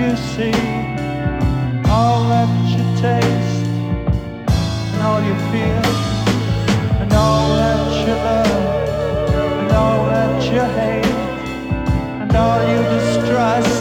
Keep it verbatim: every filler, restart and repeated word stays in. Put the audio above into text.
you see, all that you taste, and all you feel, and all that you love, and all that you hate, and all you distrust.